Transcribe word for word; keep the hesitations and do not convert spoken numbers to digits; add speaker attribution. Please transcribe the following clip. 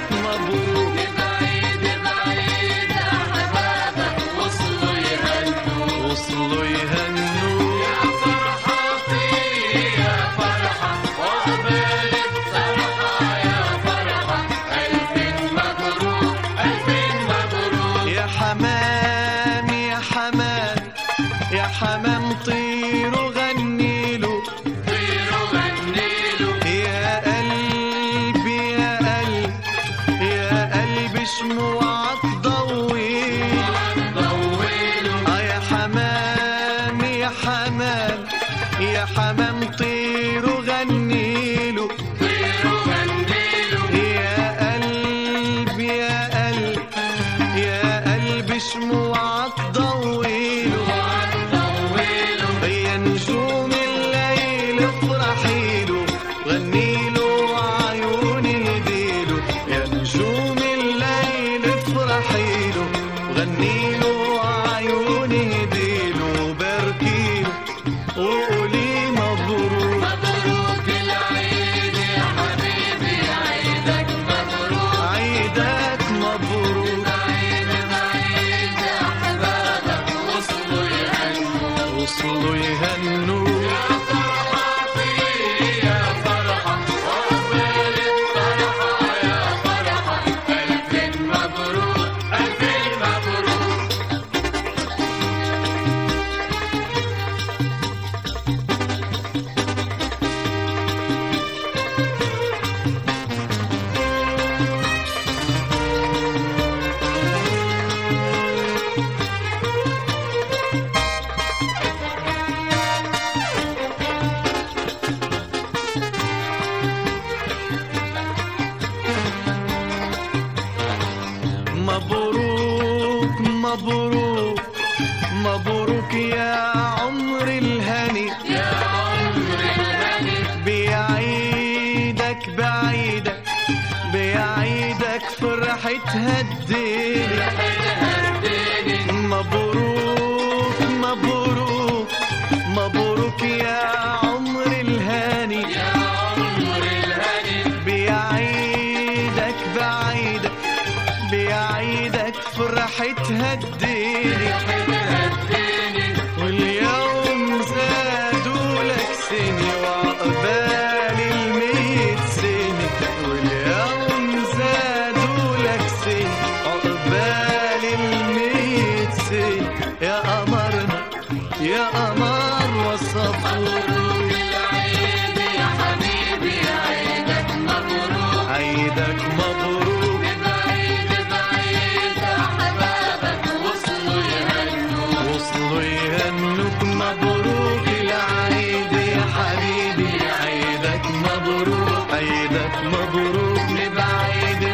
Speaker 1: عيدك مبروك.
Speaker 2: بعيد بعيد أحبابك وصلوا يهنوا
Speaker 1: وصلوا يهنوا
Speaker 2: يا فرحتي يا فرحة وعقبال الطرحة يا فرحة ألف مبروك ألف مبروك.
Speaker 1: يا حمام يا حمام يا حمام طير وغنيله
Speaker 2: طيروا غنيلوا
Speaker 1: يا قلبي يا قلب يا قلبي شموعك ضويله.
Speaker 2: ضويلوا
Speaker 1: آه يا حمام يا حمام يا حمام طير وغنيله
Speaker 2: طيروا غنيلوا
Speaker 1: يا قلبي يا قلب يا قلبي شموعك ضويله.
Speaker 2: ضويلوا
Speaker 1: يا نجوم الليل افرحيله غنيله عيوني هديله. يا نجوم الليل افرحيله غنيله عيوني هديله. باركيله وقولي مبروك.
Speaker 2: مبروك العيد يا حبيبي عيدك مبروك.
Speaker 1: عيدك مبروك.
Speaker 2: بعيد بعيد أحبابك وصلوا يهنوا
Speaker 1: وصلوا يهنوا
Speaker 2: يا فرحتي يا فرحة وعقبال الطرحة يا فرحة ألف مبروك ألف مبروك.
Speaker 1: مبروك مبروك مبروك يا عمر الهني
Speaker 2: يا عمر الهني
Speaker 1: بيعيدك بعيدك بيعيدك فرحتها الدنيا.
Speaker 2: هديني
Speaker 1: مبروك مبروك مبروك يا عمر الهاني
Speaker 2: يا عمر الهني
Speaker 1: بيعيدك بعيدك بيعيدك فرحتها الدنيا.
Speaker 2: هديني
Speaker 1: واليوم زادوا لك سنة وعقبال الميت سنة. واليوم زادوا لك سنة عقبال الميت سنة. يا قمرنا يا قمر وصفوك.
Speaker 2: مبروك العيد يا حبيبي عيدك مبروك.
Speaker 1: عيدك مبروك.
Speaker 2: بعيد بعيد أحبابك وصلوا يهنوا
Speaker 1: وصلوا يهنوك. مبروك العيد يا حبيبي عيدك مبروك. عيدك مبروك. لبعيد